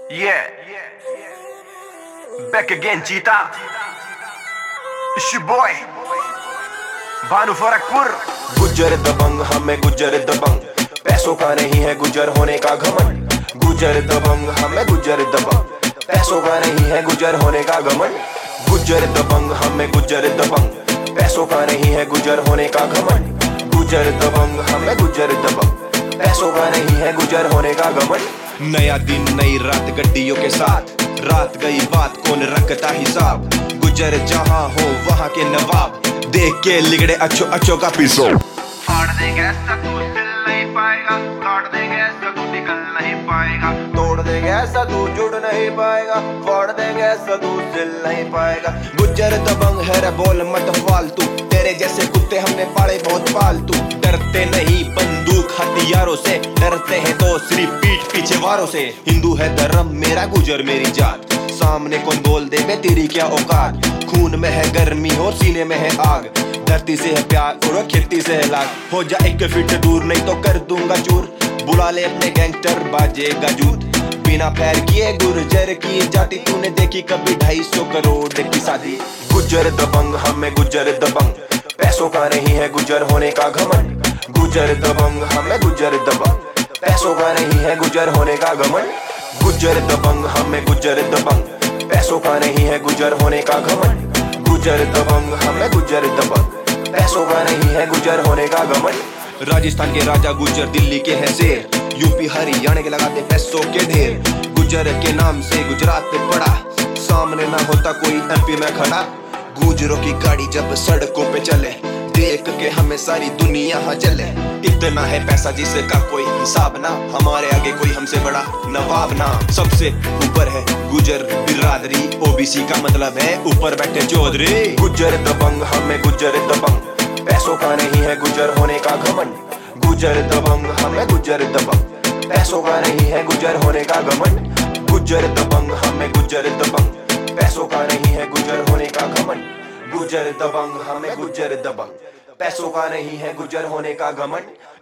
Yeah, back again, Cheetah. It's your boy, Bhanu Farakpur. गुजर दबंग हमें गुजर दबंग, पैसों का नहीं है गुजर होने का घमंड। गुजर दबंग हमें गुजर दबंग, पैसों का नहीं है गुजर होने का घमंड। गुजर दबंग हमें गुजर दबंग, पैसों का नहीं है गुजर होने का घमंड। गुजर दबंग हमें गुजर दबंग, पैसों का नहीं है गुजर होने का घमंड। नया दिन नई रात गड्डियों के साथ, रात गई बात कौन रखता हिसाब। गुजर जहां हो वहां के नवाब, देख के लिगड़े अच्छो अच्छो का पीसो। फाड़ देंगे ऐसा तू हिल नहीं पाएगा, काट देंगे ऐसा तू निकल नहीं पाएगा, तोड़ देंगे ऐसा तू जुड़ नहीं पाएगा, फोड़ देंगे ऐसा तू सिल नहीं पाएगा। गुजर दबंग है रे बोल मत फालतू, तेरे जैसे कुत्ते हमने पाले बहुत पालतू। डरते नहीं बंदूक हथियारों से, डरते हैं तो सिर्फ पीठ पीछे वारों से। हिंदू है धर्म मेरा गुजर मेरी जात, सामने कौन बोल दे बे तेरी क्या औकात। खून में है गर्मी और सीने में है आग, धरती से है प्यार और खेती से है लाग। हो जा 1 फीट दूर नहीं तो कर दूंगा चूर, बुला ले अपने गैंगस्टर बाजेगा जूत। बिना पैर किए गुर्जर की जाति, तूने देखी कभी 250 करोड़ की शादी। गुजर दबंग हमें गुजर दबंग, पैसों का नहीं है गुजर होने का घमंड। गुजर दबंग हमें गुजर दबंग, पैसों का नहीं है गुजर होने का घमंड। गुजर दबंग हमें गुजर दबंग, पैसों का नहीं है गुजर होने का घमंड। गुजर दबंग हमें गुजर दबंग, पैसों का नहीं है गुजर होने का घमंड। राजस्थान के राजा गुजर दिल्ली के हैं शेर, यूपी हरियाणा के लगाते पैसों के ढेर। गुजर के नाम से गुजरात पे पड़ा, सामने ना होता कोई एमपी में खड़ा। गुजरों की गाड़ी जब सड़कों पे चले, देख के हमें सारी दुनिया जले। इतना है पैसा जिसका कोई हिसाब ना, हमारे आगे कोई हमसे बड़ा नवाब ना। सबसे ऊपर है गुजर बिरादरी, ओबीसी का मतलब है ऊपर बैठे चौधरी। गुजर दबंग हमें गुजर दबंग, पैसों का नहीं है गुजर होने का घमंड। गुजर दबंग हमें गुजर दबंग, पैसों का नहीं है गुजर होने का घमंड। गुजर दबंग हमें गुजर दबंग, पैसों का नहीं है गुजर होने का घमंड। गुजर दबंग हमें गुजर दबंग, पैसों का नहीं है गुजर होने का घमंड।